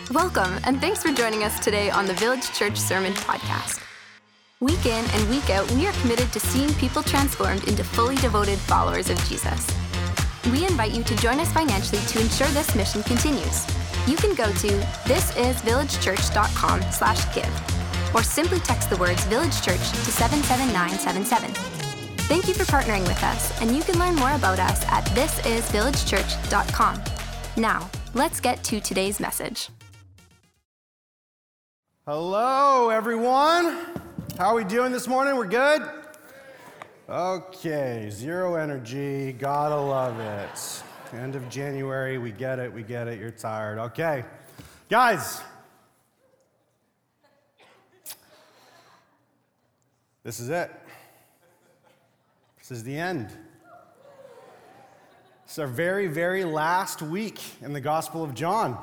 Welcome, and thanks for joining us today on the Village Church Sermon Podcast. Week in and week out, we are committed to seeing people transformed into fully devoted followers of Jesus. We invite you to join us financially to ensure this mission continues. You can go to thisisvillagechurch.com/give, or simply text the words Village Church to 77977. Thank you for partnering with us, and you can learn more about us at thisisvillagechurch.com. Now, let's get to today's message. Hello, everyone. How are we doing this morning? We're good? Okay, zero energy. Gotta love it. End of January. We get it. You're tired. Okay. Guys, this is it. This is the end. It's our very, very last week in the Gospel of John.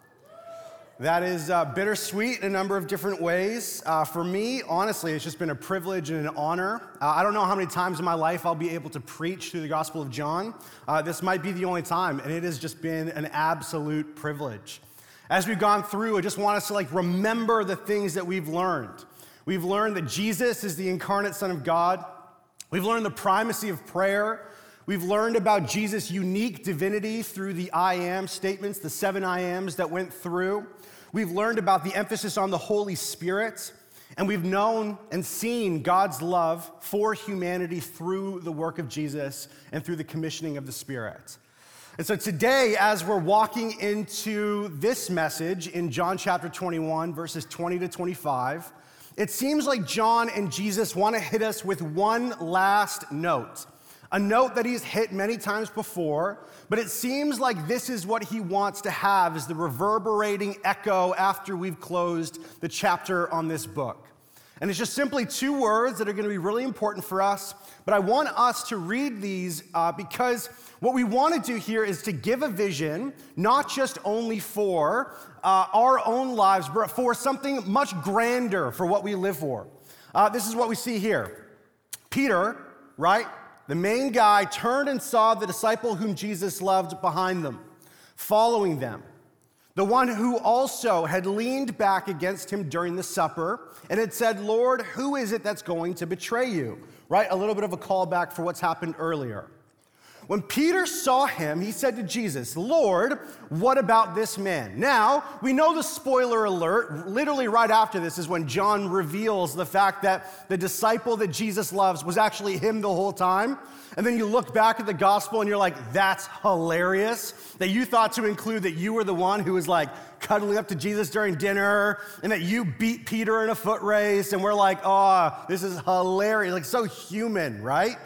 That is bittersweet in a number of different ways. For me, honestly, it's just been a privilege and an honor. I don't know how many times in my life I'll be able to preach through the Gospel of John. This might be the only time, and it has just been an absolute privilege. As we've gone through, I just want us to remember the things that we've learned. We've learned that Jesus is the incarnate Son of God. We've learned the primacy of prayer. We've learned about Jesus' unique divinity through the I am statements, the 7 I ams that went through. We've learned about the emphasis on the Holy Spirit, and we've known and seen God's love for humanity through the work of Jesus and through the commissioning of the Spirit. And so today, as we're walking into this message in John chapter 21, verses 20 to 25, it seems like John and Jesus want to hit us with one last note. A note that he's hit many times before, but it seems like this is what he wants to have as the reverberating echo after we've closed the chapter on this book. And it's just simply 2 words that are going to be really important for us, but I want us to read these because what we want to do here is to give a vision, not just only for our own lives, but for something much grander for what we live for. This is what we see here. Peter, right? The main guy turned and saw the disciple whom Jesus loved behind them, following them. The one who also had leaned back against him during the supper and had said, "Lord, who is it that's going to betray you?" Right? A little bit of a callback for what's happened earlier. When Peter saw him, he said to Jesus, "Lord, what about this man?" Now, we know the spoiler alert. Literally right after this is when John reveals the fact that the disciple that Jesus loves was actually him the whole time. And then you look back at the gospel and you're like, that's hilarious that you thought to include that you were the one who was cuddling up to Jesus during dinner and that you beat Peter in a foot race. And we're like, oh, this is hilarious. So human, right?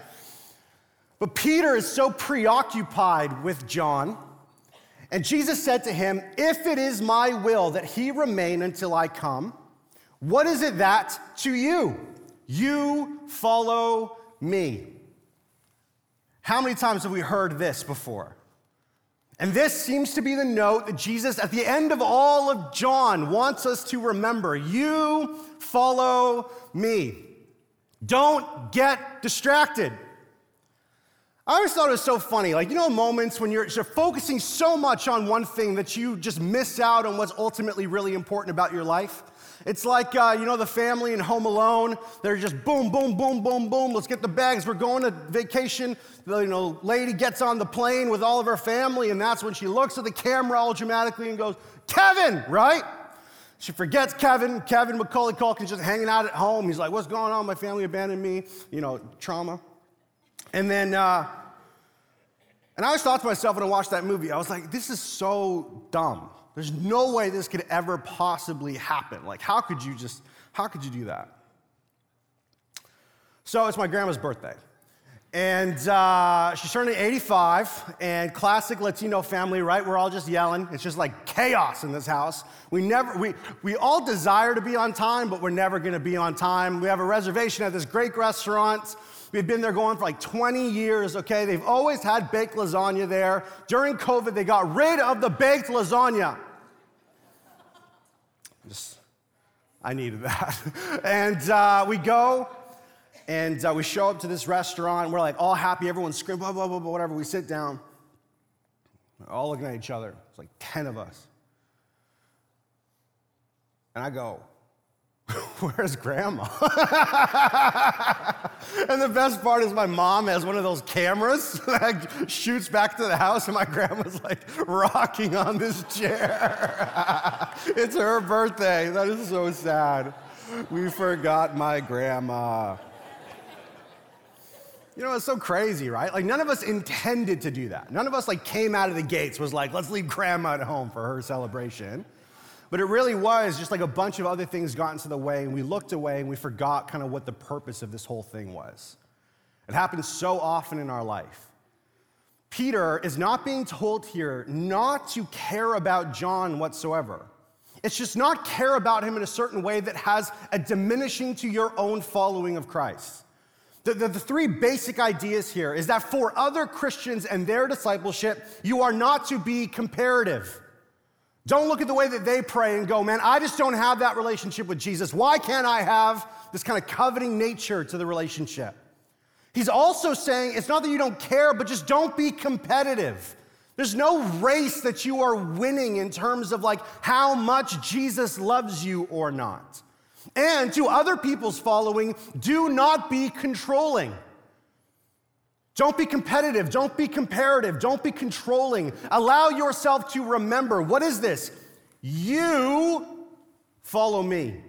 But Peter is so preoccupied with John, and Jesus said to him, "If it is my will that he remain until I come, what is it that to you? You follow me." How many times have we heard this before? And this seems to be the note that Jesus, at the end of all of John, wants us to remember. You follow me. Don't get distracted. I always thought it was so funny, moments when you're focusing so much on one thing that you just miss out on what's ultimately really important about your life. It's like, the family in Home Alone. They're just boom, boom, boom, boom, boom. Let's get the bags. We're going to vacation. The lady gets on the plane with all of her family, and that's when she looks at the camera all dramatically and goes, "Kevin," right? She forgets Kevin. Kevin Macaulay Culkin's just hanging out at home. He's like, "What's going on? My family abandoned me." Trauma. And then, and I always thought to myself when I watched that movie, I was like, this is so dumb. There's no way this could ever possibly happen. How could you do that? So it's my grandma's birthday. And she's turning 85, and classic Latino family, right? We're all just yelling. It's just chaos in this house. We all desire to be on time, but we're never gonna be on time. We have a reservation at this great restaurant. We've been there going for 20 years, okay? They've always had baked lasagna there. During COVID, they got rid of the baked lasagna. I needed that. And we go, and we show up to this restaurant. We're all happy. Everyone's screaming, blah, blah, blah, blah, whatever. We sit down. We're all looking at each other. It's 10 of us. And I go, where's Grandma? And the best part is my mom has one of those cameras that shoots back to the house, and my grandma's like rocking on this chair. It's her birthday. That is so sad. We forgot my grandma. You know, it's so crazy, right? Like, none of us intended to do that. None of us, like, came out of the gates, was like, let's leave Grandma at home for her celebration. But it really was just like a bunch of other things got into the way, and we looked away, and we forgot kind of what the purpose of this whole thing was. It happens so often in our life. Peter is not being told here not to care about John whatsoever. It's just not care about him in a certain way that has a diminishing to your own following of Christ. The three basic ideas here is that for other Christians and their discipleship, you are not to be comparative. Don't look at the way that they pray and go, man, I just don't have that relationship with Jesus. Why can't I have this kind of coveting nature to the relationship? He's also saying it's not that you don't care, but just don't be competitive. There's no race that you are winning in terms of like how much Jesus loves you or not. And to other people's following, do not be controlling. Don't be competitive. Don't be comparative. Don't be controlling. Allow yourself to remember, what is this? You follow me.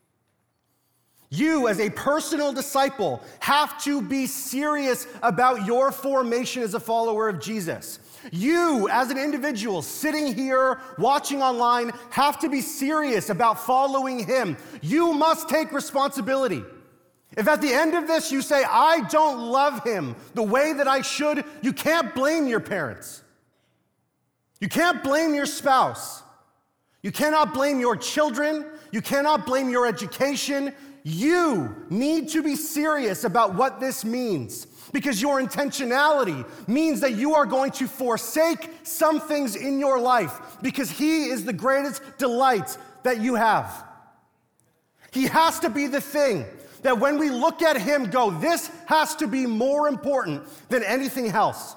You, as a personal disciple, have to be serious about your formation as a follower of Jesus. You, as an individual, sitting here, watching online, have to be serious about following him. You must take responsibility. If at the end of this you say, I don't love him the way that I should, you can't blame your parents. You can't blame your spouse. You cannot blame your children. You cannot blame your education. You need to be serious about what this means, because your intentionality means that you are going to forsake some things in your life because he is the greatest delight that you have. He has to be the thing that when we look at him, go, this has to be more important than anything else.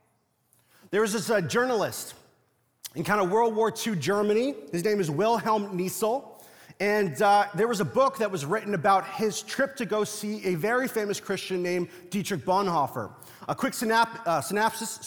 There was this journalist in kind of World War II Germany. His name is Wilhelm Niesel. And there was a book that was written about his trip to go see a very famous Christian named Dietrich Bonhoeffer. A quick synopsis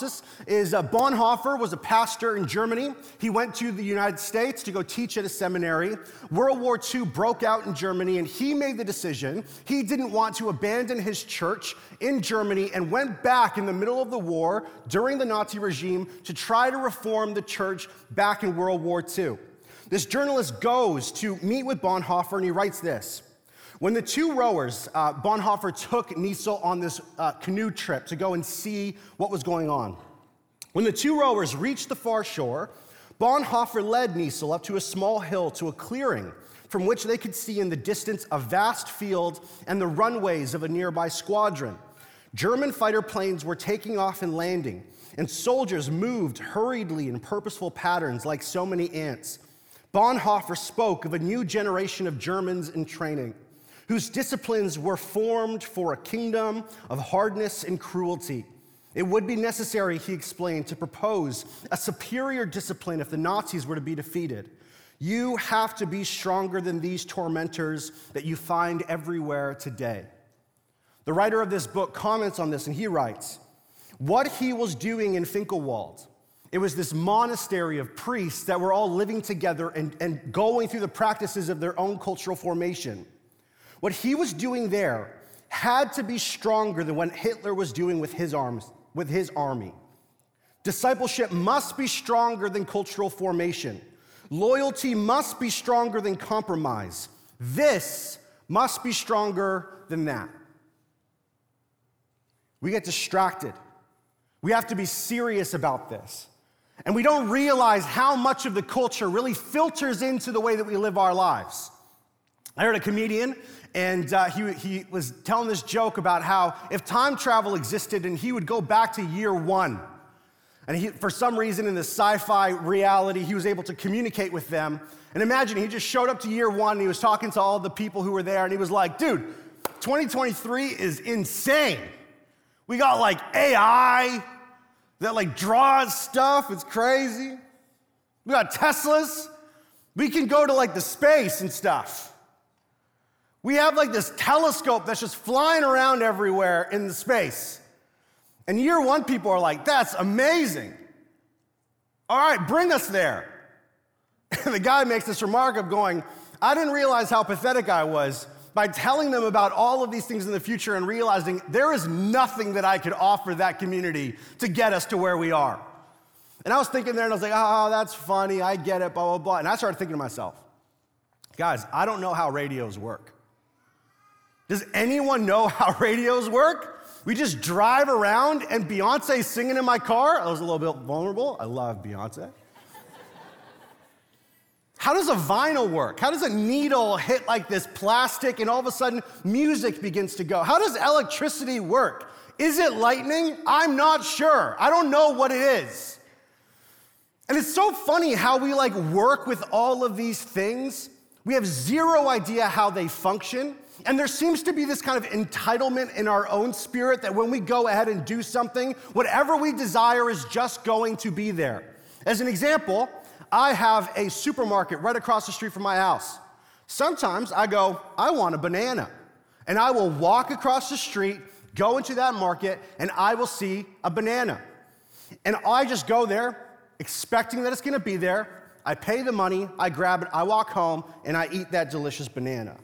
is Bonhoeffer was a pastor in Germany. He went to the United States to go teach at a seminary. World War II broke out in Germany, and he made the decision he didn't want to abandon his church in Germany and went back in the middle of the war during the Nazi regime to try to reform the church back in World War II. This journalist goes to meet with Bonhoeffer, and he writes this. When the two rowers, Bonhoeffer took Niesel on this canoe trip to go and see what was going on. When the two rowers reached the far shore, Bonhoeffer led Niesel up to a small hill to a clearing from which they could see in the distance a vast field and the runways of a nearby squadron. German fighter planes were taking off and landing, and soldiers moved hurriedly in purposeful patterns like so many ants. Bonhoeffer spoke of a new generation of Germans in training, whose disciplines were formed for a kingdom of hardness and cruelty. It would be necessary, he explained, to propose a superior discipline if the Nazis were to be defeated. You have to be stronger than these tormentors that you find everywhere today. The writer of this book comments on this, and he writes, what he was doing in Finkelwald, it was this monastery of priests that were all living together and going through the practices of their own cultural formation. What he was doing there had to be stronger than what Hitler was doing with his army. Discipleship must be stronger than cultural formation. Loyalty must be stronger than compromise. This must be stronger than that. We get distracted. We have to be serious about this. And we don't realize how much of the culture really filters into the way that we live our lives. I heard a comedian, and he was telling this joke about how if time travel existed and he would go back to year one, and for some reason in this sci-fi reality, he was able to communicate with them. And imagine he just showed up to year one, and he was talking to all the people who were there, and he was like, dude, 2023 is insane. We got like AI that like draws stuff. It's crazy. We got Teslas. We can go to like the space and stuff. We have like this telescope that's just flying around everywhere in the space. And year one people are like, that's amazing. All right, bring us there. And the guy makes this remark of going, I didn't realize how pathetic I was by telling them about all of these things in the future and realizing there is nothing that I could offer that community to get us to where we are. And I was thinking there and I was like, oh, that's funny, I get it, blah, blah, blah. And I started thinking to myself, guys, I don't know how radios work. Does anyone know how radios work? We just drive around and Beyonce's singing in my car. I was a little bit vulnerable. I love Beyonce. How does a vinyl work? How does a needle hit like this plastic and all of a sudden music begins to go? How does electricity work? Is it lightning? I'm not sure. I don't know what it is. And it's so funny how we like work with all of these things. We have zero idea how they function. And there seems to be this kind of entitlement in our own spirit that when we go ahead and do something, whatever we desire is just going to be there. As an example, I have a supermarket right across the street from my house. Sometimes I go, I want a banana. And I will walk across the street, go into that market, and I will see a banana. And I just go there, expecting that it's gonna be there. I pay the money, I grab it, I walk home, and I eat that delicious banana.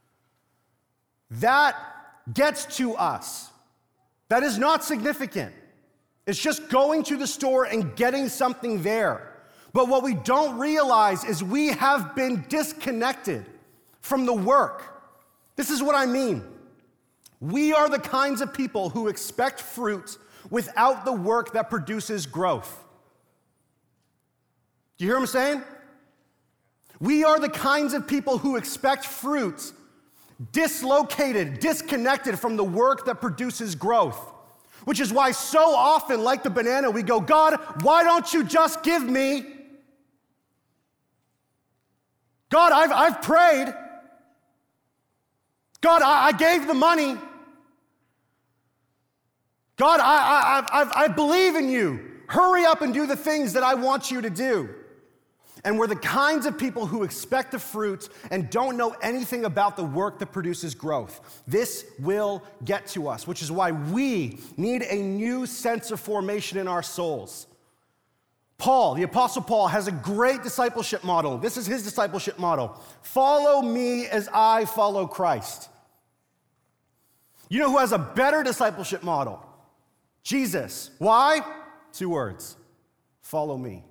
That gets to us. That is not significant. It's just going to the store and getting something there. But what we don't realize is we have been disconnected from the work. This is what I mean. We are the kinds of people who expect fruit without the work that produces growth. Do you hear what I'm saying? We are the kinds of people who expect fruit dislocated, disconnected from the work that produces growth. Which is why so often, like the banana, we go, God, why don't you just give me? God, I've prayed. God, I gave the money. God, I believe in you. Hurry up and do the things that I want you to do. And we're the kinds of people who expect the fruit and don't know anything about the work that produces growth. This will get to us, which is why we need a new sense of formation in our souls. Paul, the Apostle Paul, has a great discipleship model. This is his discipleship model. Follow me as I follow Christ. You know who has a better discipleship model? Jesus. Why? 2 words. Follow me.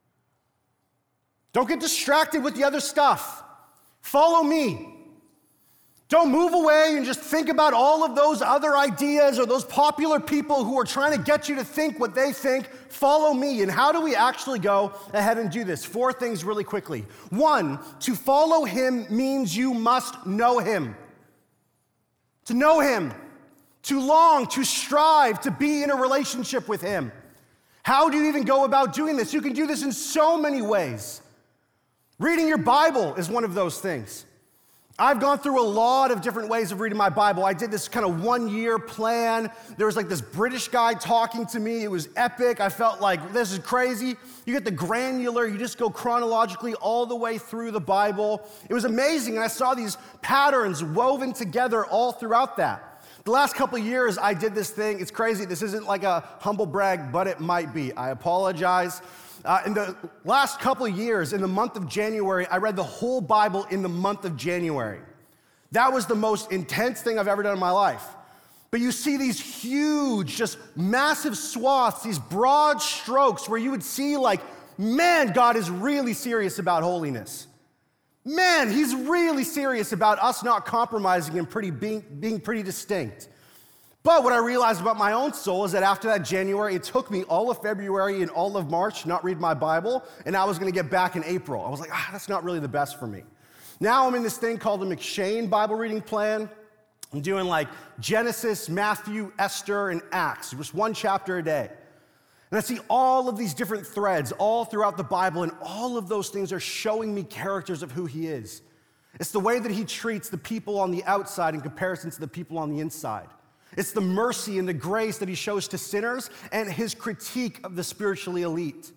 Don't get distracted with the other stuff. Follow me. Don't move away and just think about all of those other ideas or those popular people who are trying to get you to think what they think. Follow me. And how do we actually go ahead and do this? 4 things really quickly. 1, to follow him means you must know him. To know him, to long, to strive, to be in a relationship with him. How do you even go about doing this? You can do this in so many ways. Reading your Bible is one of those things. I've gone through a lot of different ways of reading my Bible. I did this kind of 1-year plan. There was like this British guy talking to me. It was epic. I felt like this is crazy. You get the granular, you just go chronologically all the way through the Bible. It was amazing, and I saw these patterns woven together all throughout that. The last couple of years, I did this thing. It's crazy. This isn't like a humble brag, but it might be. I apologize. In the last couple of years, in the month of January, I read the whole Bible in the month of January. That was the most intense thing I've ever done in my life. But you see these huge, just massive swaths, these broad strokes where you would see like, man, God is really serious about holiness. Man, he's really serious about us not compromising and being pretty distinct. But what I realized about my own soul is that after that January, it took me all of February and all of March not read my Bible, and I was gonna get back in April. I was like, that's not really the best for me. Now I'm in this thing called the McShane Bible reading plan. I'm doing like Genesis, Matthew, Esther, and Acts, just 1 chapter a day. And I see all of these different threads all throughout the Bible, and all of those things are showing me characters of who he is. It's the way that he treats the people on the outside in comparison to the people on the inside. It's the mercy and the grace that he shows to sinners and his critique of the spiritually elite.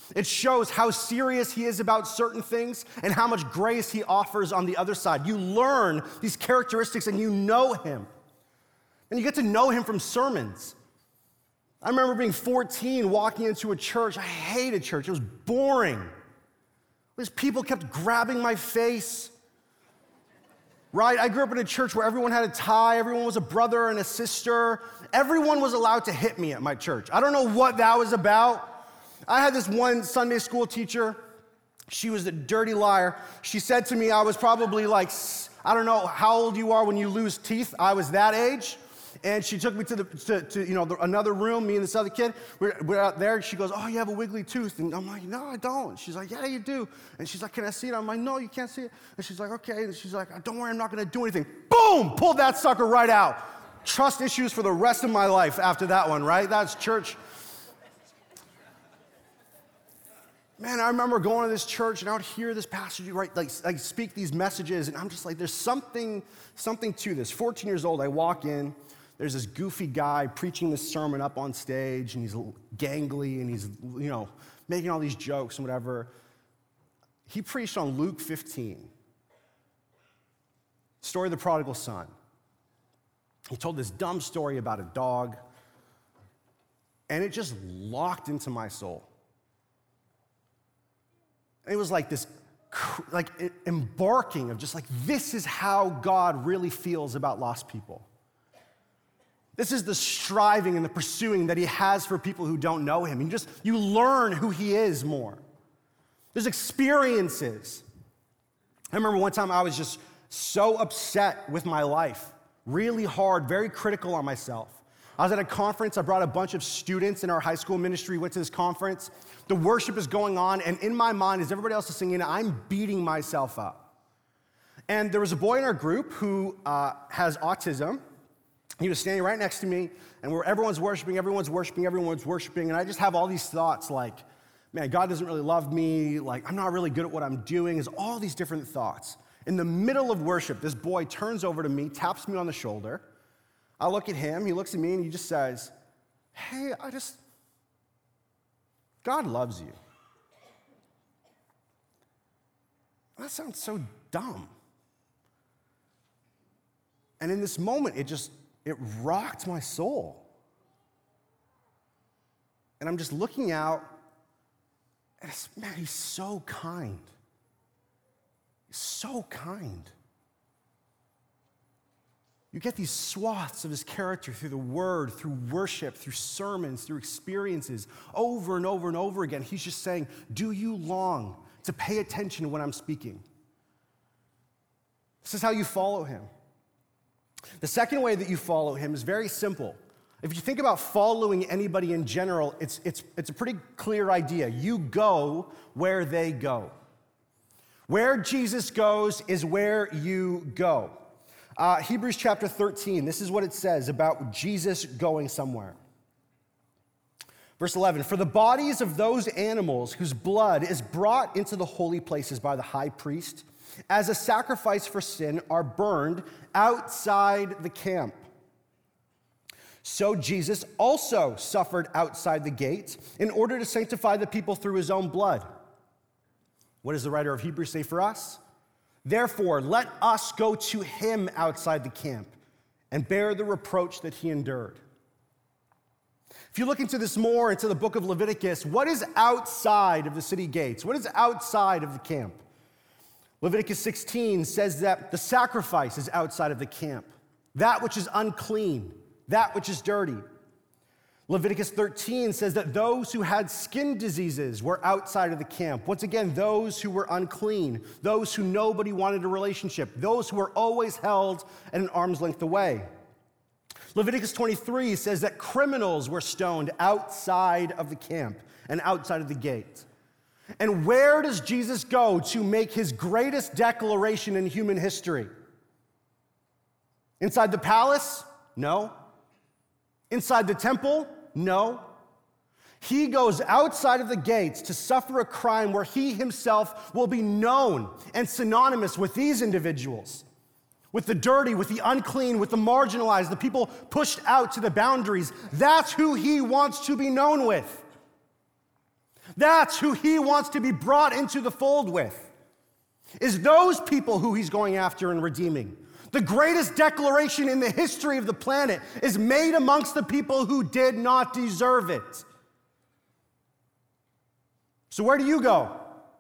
It shows how serious he is about certain things and how much grace he offers on the other side. You learn these characteristics and you know him. And you get to know him from sermons. I remember being 14, walking into a church. I hated church. It was boring. These people kept grabbing my face. Right? I grew up in a church where everyone had a tie, everyone was a brother and a sister. Everyone was allowed to hit me at my church. I don't know what that was about. I had this one Sunday school teacher. She was a dirty liar. She said to me, I was probably like, I don't know how old you are when you lose teeth. I was that age. And she took me to another room, me and this other kid. We're out there. She goes, oh, you have a wiggly tooth. And I'm like, no, I don't. She's like, yeah, you do. And she's like, can I see it? I'm like, no, you can't see it. And she's like, okay. And she's like, don't worry, I'm not going to do anything. Boom! Pulled that sucker right out. Trust issues for the rest of my life after that one, right? That's church. Man, I remember going to this church and I would hear this pastor, right, like speak these messages. And I'm just like, there's something to this. 14 years old, I walk in. There's this goofy guy preaching this sermon up on stage, and he's gangly, and he's, making all these jokes and whatever. He preached on Luke 15, story of the prodigal son. He told this dumb story about a dog, and it just locked into my soul. And it was like this, embarking of just like, this is how God really feels about lost people. This is the striving and the pursuing that he has for people who don't know him. You learn who he is more. There's experiences. I remember one time I was just so upset with my life, really hard, very critical on myself. I was at a conference. I brought a bunch of students in our high school ministry, went to this conference. The worship is going on, and in my mind, as everybody else is singing, I'm beating myself up. And there was a boy in our group who has autism. He was standing right next to me, and everyone's worshiping, and I just have all these thoughts like, man, God doesn't really love me, like, I'm not really good at what I'm doing. There's all these different thoughts. In the middle of worship, this boy turns over to me, taps me on the shoulder. I look at him, he looks at me, and he just says, hey, God loves you. That sounds so dumb. And in this moment, it rocked my soul. And I'm just looking out, and man, he's so kind. He's so kind. You get these swaths of his character through the word, through worship, through sermons, through experiences, over and over and over again. He's just saying, do you long to pay attention to when I'm speaking? This is how you follow him. The second way that you follow him is very simple. If you think about following anybody in general, it's a pretty clear idea. You go where they go. Where Jesus goes is where you go. Hebrews chapter 13, this is what it says about Jesus going somewhere. Verse 11, for the bodies of those animals whose blood is brought into the holy places by the high priest as a sacrifice for sin are burned outside the camp. So Jesus also suffered outside the gate in order to sanctify the people through his own blood. What does the writer of Hebrews say for us? Therefore, let us go to him outside the camp and bear the reproach that he endured. If you look into this more, into the book of Leviticus, what is outside of the city gates? What is outside of the camp? Leviticus 16 says that the sacrifice is outside of the camp, that which is unclean, that which is dirty. Leviticus 13 says that those who had skin diseases were outside of the camp. Once again, those who were unclean, those who nobody wanted a relationship, those who were always held at an arm's length away. Leviticus 23 says that criminals were stoned outside of the camp and outside of the gate. And where does Jesus go to make his greatest declaration in human history? Inside the palace? No. Inside the temple? No. He goes outside of the gates to suffer a crime where he himself will be known and synonymous with these individuals, with the dirty, with the unclean, with the marginalized, the people pushed out to the boundaries. That's who he wants to be known with. That's who he wants to be brought into the fold with, is those people who he's going after and redeeming. The greatest declaration in the history of the planet is made amongst the people who did not deserve it. So where do you go?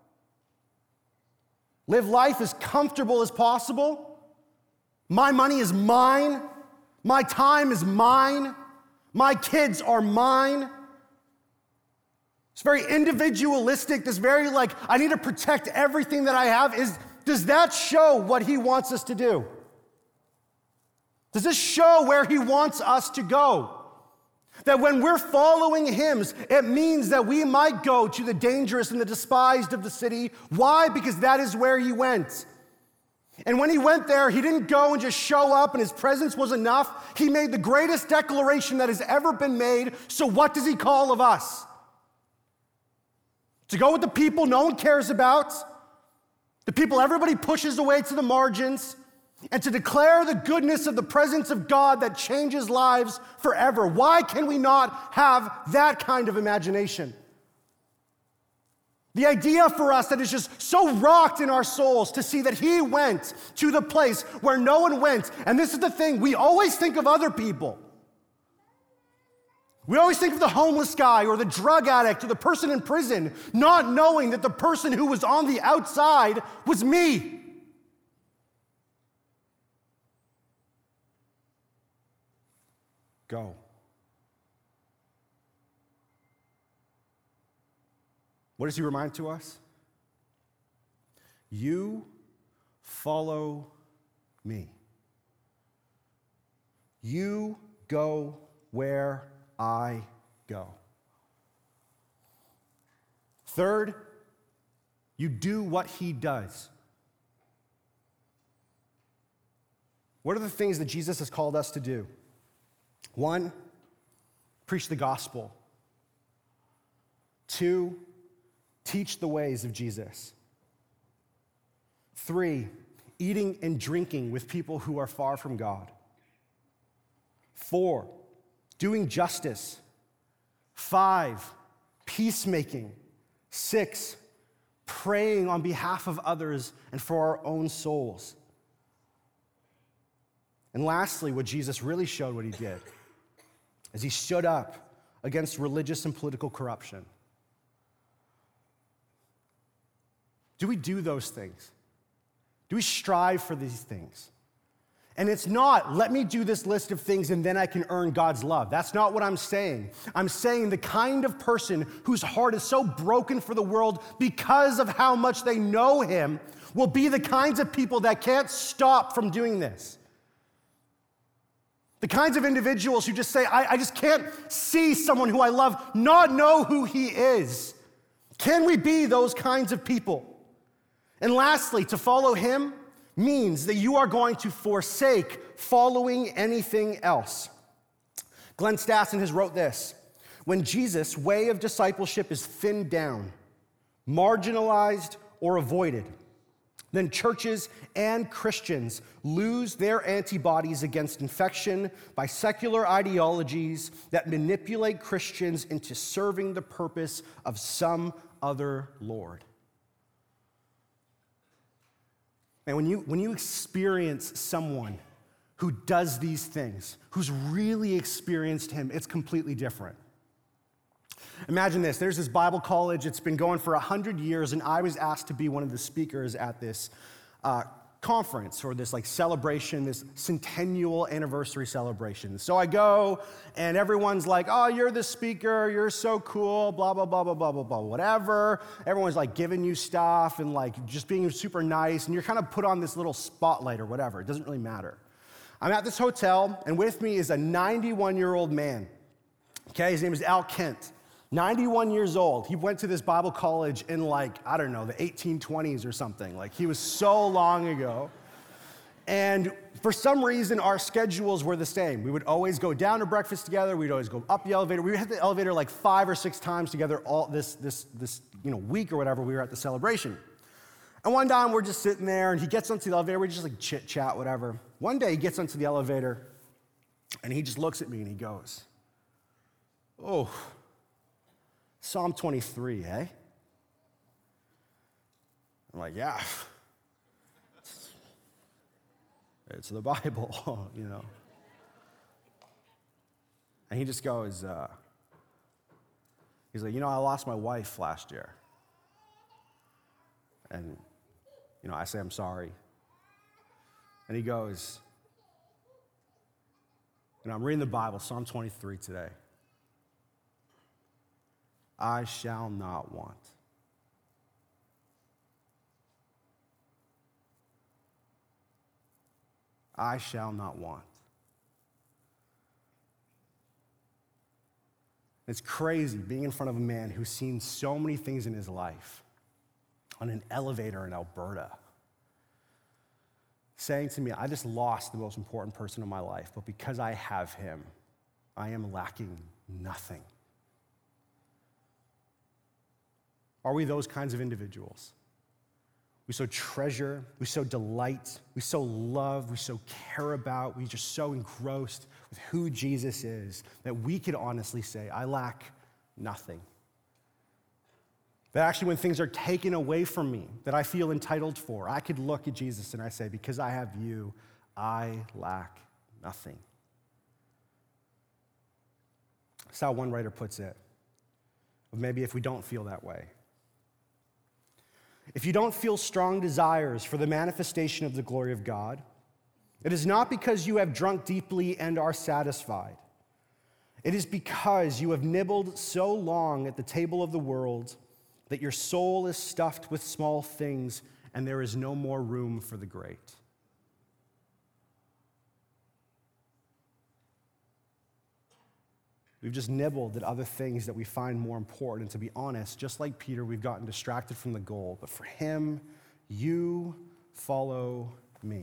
Live life as comfortable as possible? My money is mine. My time is mine. My kids are mine. It's very individualistic. This very I need to protect everything that I have. Does that show what he wants us to do? Does this show where he wants us to go? That when we're following him, it means that we might go to the dangerous and the despised of the city. Why? Because that is where he went. And when he went there, he didn't go and just show up and his presence was enough. He made the greatest declaration that has ever been made. So what does he call of us? To go with the people no one cares about, the people everybody pushes away to the margins, and to declare the goodness of the presence of God that changes lives forever. Why can we not have that kind of imagination? The idea for us that is just so rocked in our souls to see that he went to the place where no one went. And this is the thing, we always think of other people. We always think of the homeless guy or the drug addict or the person in prison, not knowing that the person who was on the outside was me. Go. What does he remind to us? You follow me. You go where I go. Third, you do what he does. What are the things that Jesus has called us to do? 1, preach the gospel. 2, teach the ways of Jesus. 3, eating and drinking with people who are far from God. 4, doing justice. 5, peacemaking. 6, praying on behalf of others and for our own souls. And lastly, what Jesus really showed what he did is he stood up against religious and political corruption. Do we do those things? Do we strive for these things? And it's not, let me do this list of things and then I can earn God's love. That's not what I'm saying. I'm saying the kind of person whose heart is so broken for the world because of how much they know him will be the kinds of people that can't stop from doing this. The kinds of individuals who just say, I just can't see someone who I love not know who he is. Can we be those kinds of people? And lastly, to follow him means that you are going to forsake following anything else. Glenn Stassen has wrote this: when Jesus' way of discipleship is thinned down, marginalized, or avoided, then churches and Christians lose their antibodies against infection by secular ideologies that manipulate Christians into serving the purpose of some other Lord. And when you experience someone who does these things, who's really experienced him, it's completely different. Imagine this. There's this Bible college. It's been going for 100 years, and I was asked to be one of the speakers at this conference or this celebration, this centennial anniversary celebration. So I go, and everyone's like, oh, you're the speaker. You're so cool, blah, blah, blah, blah, blah, blah, blah, whatever. Everyone's giving you stuff and just being super nice, and you're kind of put on this little spotlight or whatever. It doesn't really matter. I'm at this hotel, and with me is a 91-year-old man. Okay, his name is Al Kent. 91 years old. He went to this Bible college in the 1820s or something. He was so long ago. And for some reason, our schedules were the same. We would always go down to breakfast together. We'd always go up the elevator. We would hit the elevator 5 or 6 times together all this week or whatever we were at the celebration. And one time we're just sitting there, and he gets onto the elevator. We just chit chat, whatever. One day he gets onto the elevator, and he just looks at me and he goes, "Oh, Psalm 23, eh? I'm like, yeah. It's the Bible, you know. And he just goes, he's like, I lost my wife last year. And, I say, I'm sorry. And he goes, I'm reading the Bible, Psalm 23 today. I shall not want. I shall not want. It's crazy being in front of a man who's seen so many things in his life on an elevator in Alberta, saying to me, I just lost the most important person in my life, but because I have him, I am lacking nothing. Are we those kinds of individuals? We so treasure, we so delight, we so love, we so care about, we just so engrossed with who Jesus is that we could honestly say, I lack nothing. That actually when things are taken away from me that I feel entitled for, I could look at Jesus and I say, because I have you, I lack nothing. That's how one writer puts it. Or maybe if we don't feel that way. If you don't feel strong desires for the manifestation of the glory of God, it is not because you have drunk deeply and are satisfied. It is because you have nibbled so long at the table of the world that your soul is stuffed with small things and there is no more room for the great. We've just nibbled at other things that we find more important. And to be honest, just like Peter, we've gotten distracted from the goal. But for him, you follow me.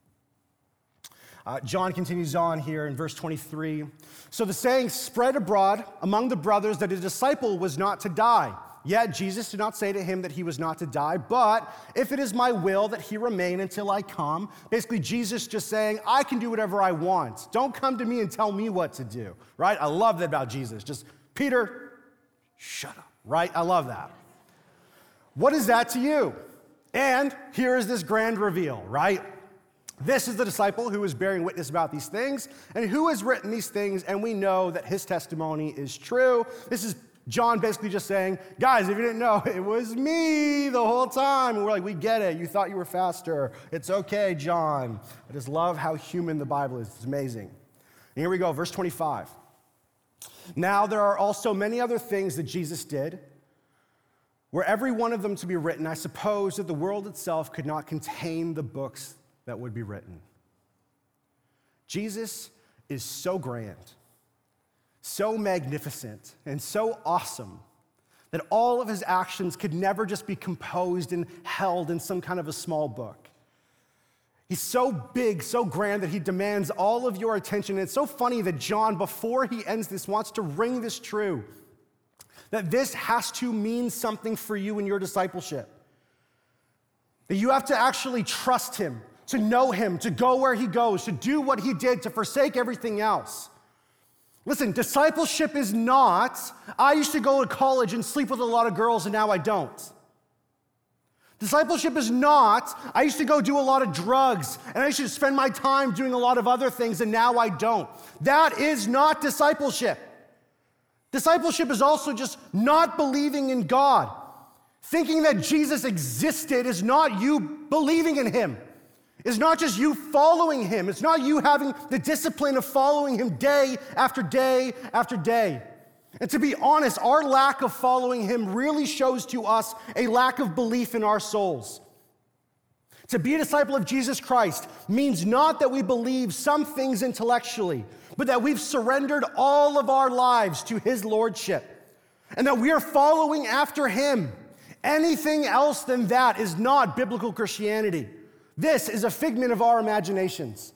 John continues on here in verse 23. So the saying spread abroad among the brothers that a disciple was not to die. Yet Jesus did not say to him that he was not to die, but if it is my will that he remain until I come. Basically, Jesus just saying, I can do whatever I want. Don't come to me and tell me what to do, right? I love that about Jesus. Just, Peter, shut up, right? I love that. What is that to you? And here is this grand reveal, right? This is the disciple who is bearing witness about these things and who has written these things, and we know that his testimony is true. This is John basically just saying, guys, if you didn't know, it was me the whole time. And we're like, we get it. You thought you were faster. It's okay, John. I just love how human the Bible is. It's amazing. And here we go, verse 25. Now there are also many other things that Jesus did. Were every one of them to be written, I suppose that the world itself could not contain the books that would be written. Jesus is so grand, so magnificent, and so awesome that all of his actions could never just be composed and held in some kind of a small book. He's so big, so grand that he demands all of your attention. And it's so funny that John, before he ends this, wants to ring this true, that this has to mean something for you in your discipleship. That you have to actually trust him, to know him, to go where he goes, to do what he did, to forsake everything else. Listen, discipleship is not, I used to go to college and sleep with a lot of girls and now I don't. Discipleship is not, I used to go do a lot of drugs and I used to spend my time doing a lot of other things and now I don't. That is not discipleship. Discipleship is also just not believing in God. Thinking that Jesus existed is not you believing in him. It's not just you following him. It's not you having the discipline of following him day after day after day. And to be honest, our lack of following him really shows to us a lack of belief in our souls. To be a disciple of Jesus Christ means not that we believe some things intellectually, but that we've surrendered all of our lives to his lordship and that we are following after him. Anything else than that is not biblical Christianity. This is a figment of our imaginations.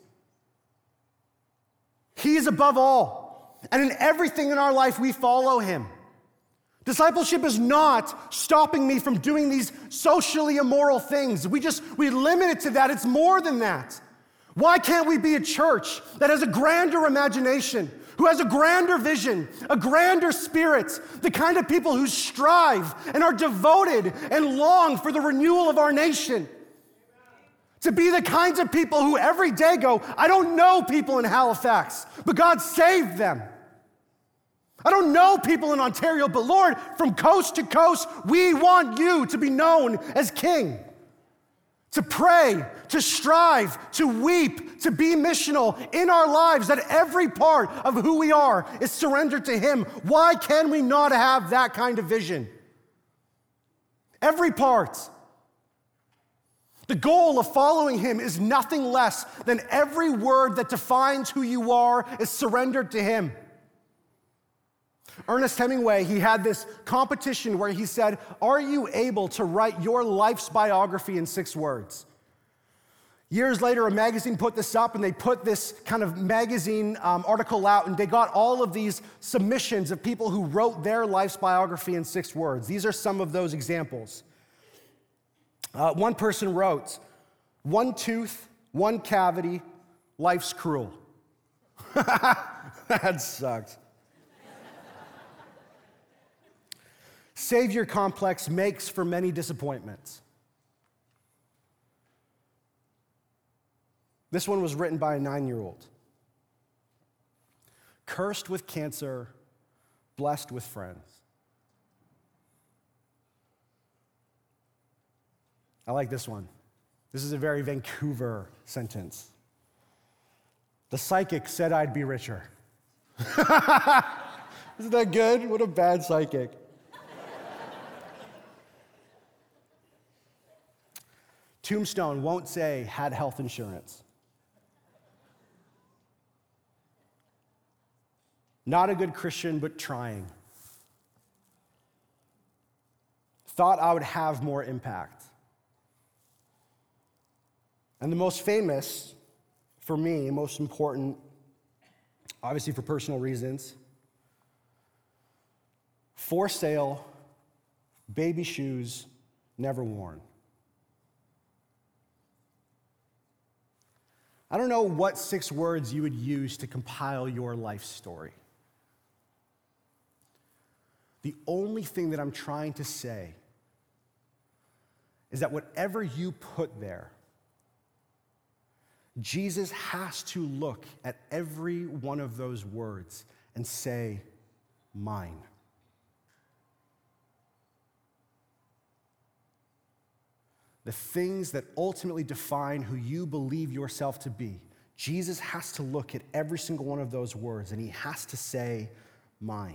He is above all, and in everything in our life, we follow him. Discipleship is not stopping me from doing these socially immoral things. We limit it to that. It's more than that. Why can't we be a church that has a grander imagination, who has a grander vision, a grander spirit, the kind of people who strive and are devoted and long for the renewal of our nation. To be the kinds of people who every day go, I don't know people in Halifax, but God saved them. I don't know people in Ontario, but Lord, from coast to coast, we want you to be known as King. To pray, to strive, to weep, to be missional in our lives, that every part of who we are is surrendered to Him. Why can we not have that kind of vision? Every part. The goal of following Him is nothing less than every word that defines who you are is surrendered to Him. Ernest Hemingway, he had this competition where he said, are you able to write your life's biography in 6 words? Years later, a magazine put this up, and they put this kind of magazine article out, and they got all of these submissions of people who wrote their life's biography in 6 words. These are some of those examples. One person wrote, 1 tooth, 1 cavity, life's cruel. That sucks. Savior complex makes for many disappointments. This one was written by a 9-year-old. Cursed with cancer, blessed with friends. I like this one. This is a very Vancouver sentence. The psychic said I'd be richer. Isn't that good? What a bad psychic. Tombstone won't say had health insurance. Not a good Christian, but trying. Thought I would have more impact. And the most famous, for me, most important, obviously for personal reasons, for sale, baby shoes, never worn. I don't know what 6 words you would use to compile your life story. The only thing that I'm trying to say is that whatever you put there, Jesus has to look at every one of those words and say, mine. The things that ultimately define who you believe yourself to be, Jesus has to look at every single one of those words and He has to say, mine.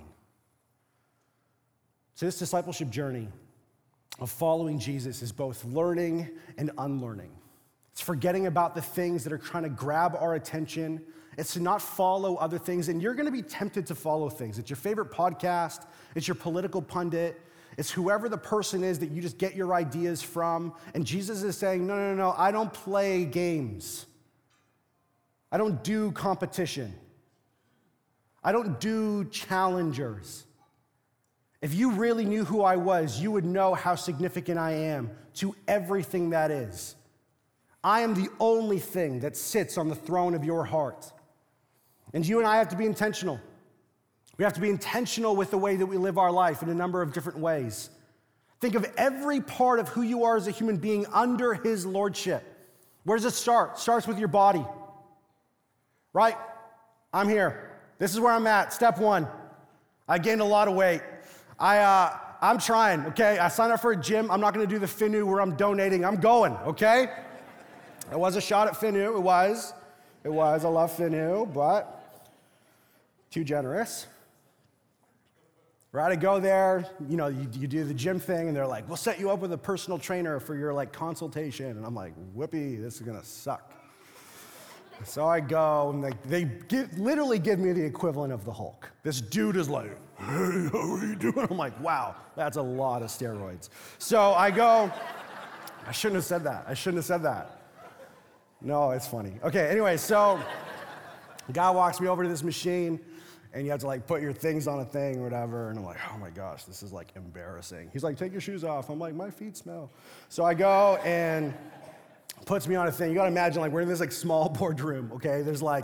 So this discipleship journey of following Jesus is both learning and unlearning. It's forgetting about the things that are trying to grab our attention. It's to not follow other things, and you're going to be tempted to follow things. It's your favorite podcast. It's your political pundit. It's whoever the person is that you just get your ideas from. And Jesus is saying, no, I don't play games. I don't do competition. I don't do challengers. If you really knew who I was, you would know how significant I am to everything that is. I am the only thing that sits on the throne of your heart. And you and I have to be intentional. We have to be intentional with the way that we live our life in a number of different ways. Think of every part of who you are as a human being under His lordship. Where does it start? It starts with your body. Right? I'm here. This is where I'm at. Step 1. I gained a lot of weight. I'm trying, okay? I signed up for a gym. I'm not going to do the FINU where I'm donating. I'm going, okay? It was a shot at FINU. It was. I love FINU, but too generous. Right, I go there, you do the gym thing, and they're like, we'll set you up with a personal trainer for your consultation. And I'm like, whoopee, this is gonna suck. So I go, and they literally give me the equivalent of the Hulk. This dude is like, hey, how are you doing? I'm like, wow, that's a lot of steroids. So I go, I shouldn't have said that. No, it's funny. Okay, anyway, so the guy walks me over to this machine, and you have to put your things on a thing or whatever. And I'm like, oh my gosh, this is embarrassing. He's like, take your shoes off. I'm like, my feet smell. So I go and puts me on a thing. You gotta imagine we're in this small boardroom, okay? There's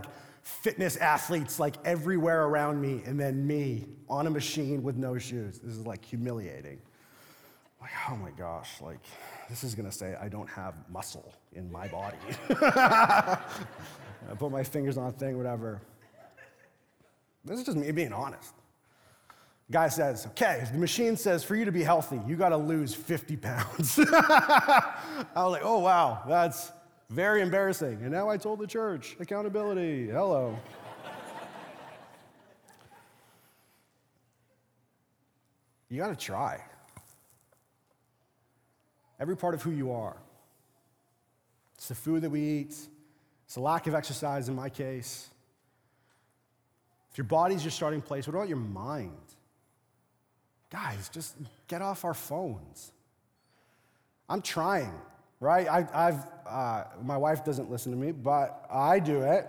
fitness athletes like everywhere around me, and then me on a machine with no shoes. This is like humiliating. Like, oh my gosh, like this is gonna say I don't have muscle in my body. I put my fingers on a thing, whatever. This is just me being honest. Guy says, okay, if the machine says for you to be healthy, you gotta lose 50 pounds. I was like, oh wow, that's very embarrassing. And now I told the church, accountability, hello. You gotta try. Every part of who you are. It's the food that we eat. It's the lack of exercise in my case. If your body's your starting place, what about your mind? Guys, just get off our phones. I'm trying, right? My wife doesn't listen to me, but I do it.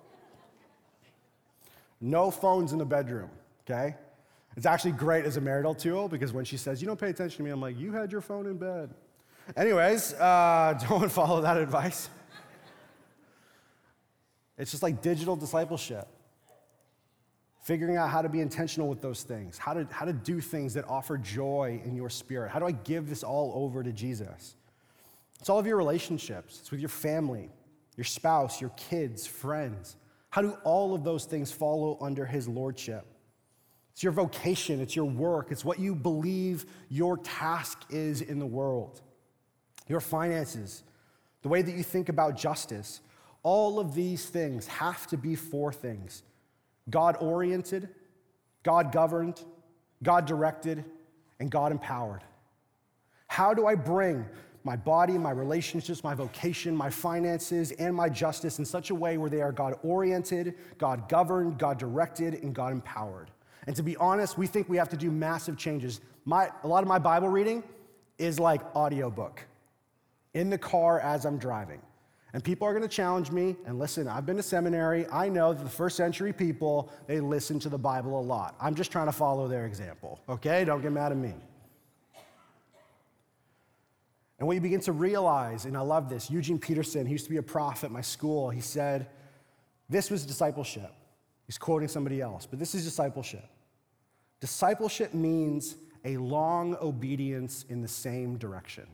No phones in the bedroom, okay? It's actually great as a marital tool because when she says, you don't pay attention to me, I'm like, you had your phone in bed. Anyways, don't follow that advice. It's just like digital discipleship. Figuring out how to be intentional with those things, how to do things that offer joy in your spirit. How do I give this all over to Jesus? It's all of your relationships. It's with your family, your spouse, your kids, friends. How do all of those things follow under his lordship? It's your vocation, it's your work, it's what you believe your task is in the world. Your finances, the way that you think about justice. All of these things have to be four things: God-oriented, God-governed, God-directed, and God-empowered. How do I bring my body, my relationships, my vocation, my finances, and my justice in such a way where they are God-oriented, God-governed, God-directed, and God-empowered? And to be honest, we think we have to do massive changes. A lot of my Bible reading is like audiobook in the car as I'm driving. And people are going to challenge me. And listen, I've been to seminary. I know that the first century people, they listen to the Bible a lot. I'm just trying to follow their example, okay? Don't get mad at me. And what you begin to realize, and I love this, Eugene Peterson, he used to be a prof at my school. He said, this was discipleship. He's quoting somebody else, but this is discipleship. Discipleship means a long obedience in the same direction.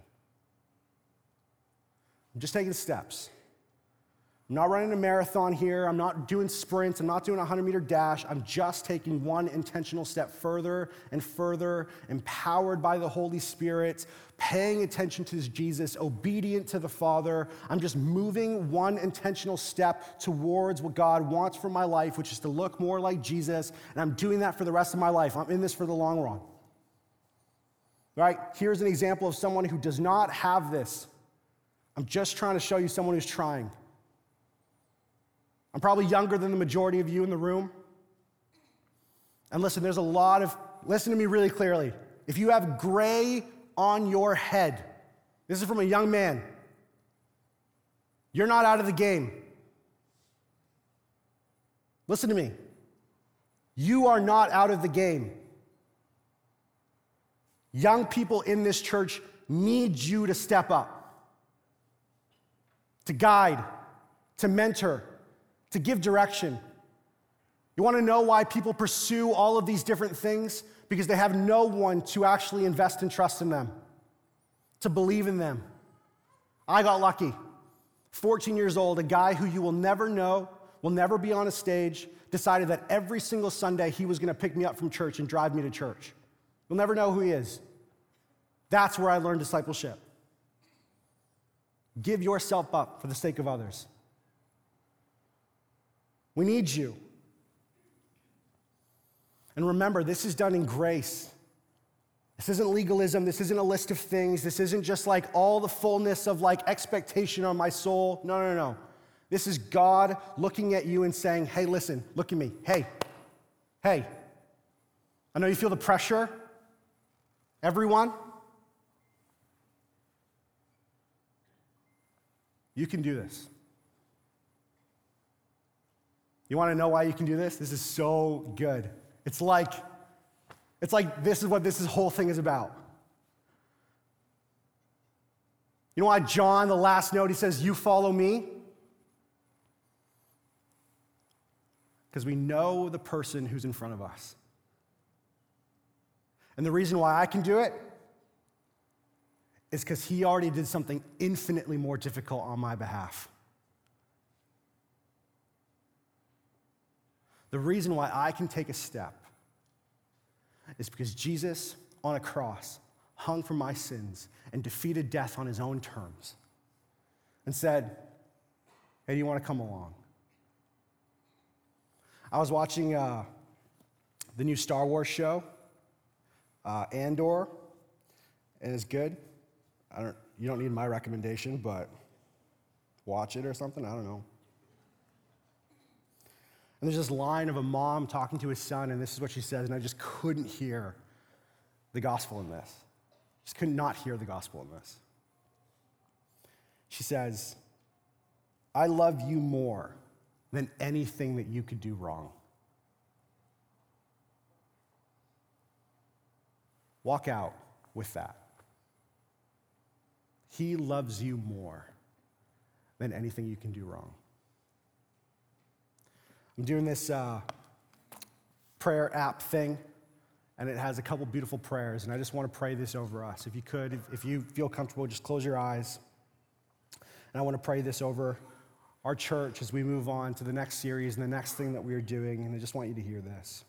I'm just taking steps. I'm not running a marathon here. I'm not doing sprints. I'm not doing a 100-meter dash. I'm just taking one intentional step further and further, empowered by the Holy Spirit, paying attention to Jesus, obedient to the Father. I'm just moving one intentional step towards what God wants for my life, which is to look more like Jesus, and I'm doing that for the rest of my life. I'm in this for the long run. Right? Here's an example of someone who does not have this. I'm just trying to show you someone who's trying. I'm probably younger than the majority of you in the room. And listen, listen to me really clearly. If you have gray on your head, this is from a young man, you're not out of the game. Listen to me. You are not out of the game. Young people in this church need you to step up. To guide, to mentor, to give direction. You want to know why people pursue all of these different things? Because they have no one to actually invest and trust in them, to believe in them. I got lucky. 14 years old, a guy who you will never know, will never be on a stage, decided that every single Sunday he was going to pick me up from church and drive me to church. You'll never know who he is. That's where I learned discipleship. Give yourself up for the sake of others. We need you. And remember, this is done in grace. This isn't legalism. This isn't a list of things. This isn't just like all the fullness of like expectation on my soul. No. This is God looking at you and saying, hey, listen, look at me. Hey. I know you feel the pressure. Everyone. You can do this. You want to know why you can do this? This is so good. It's like this is what this whole thing is about. You know why John, the last note, he says, you follow me? because we know the person who's in front of us. And the reason why I can do it is because he already did something infinitely more difficult on my behalf. The reason why I can take a step is because Jesus on a cross hung for my sins and defeated death on his own terms and said, hey, do you want to come along? I was watching the new Star Wars show, Andor, and it's good. You don't need my recommendation, but watch it or something, I don't know. And there's this line of a mom talking to his son, and this is what she says, and I just couldn't hear the gospel in this. Just could not hear the gospel in this. She says, I love you more than anything that you could do wrong. Walk out with that. He loves you more than anything you can do wrong. I'm doing this prayer app thing, and it has a couple beautiful prayers, and I just want to pray this over us. If you could, if you feel comfortable, just close your eyes. And I want to pray this over our church as we move on to the next series and the next thing that we are doing, and I just want you to hear this.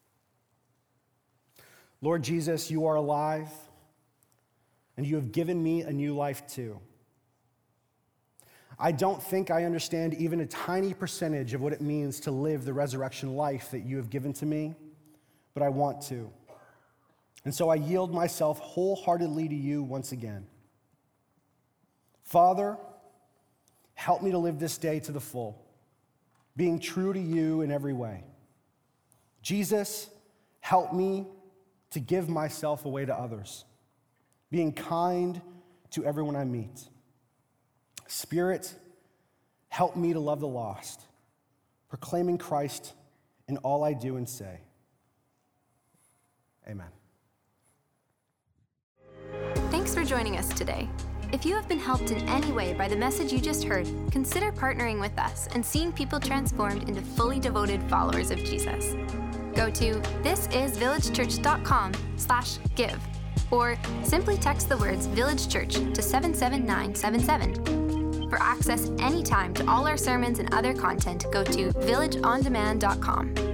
Lord Jesus, you are alive, and you have given me a new life too. I don't think I understand even a tiny percentage of what it means to live the resurrection life that you have given to me, but I want to. And so I yield myself wholeheartedly to you once again. Father, help me to live this day to the full, being true to you in every way. Jesus, help me to give myself away to others, being kind to everyone I meet. Spirit, help me to love the lost, proclaiming Christ in all I do and say. Amen. Thanks for joining us today. If you have been helped in any way by the message you just heard, consider partnering with us and seeing people transformed into fully devoted followers of Jesus. Go to thisisvillagechurch.com/give or simply text the words Village Church to 77977. For access anytime to all our sermons and other content, go to villageondemand.com.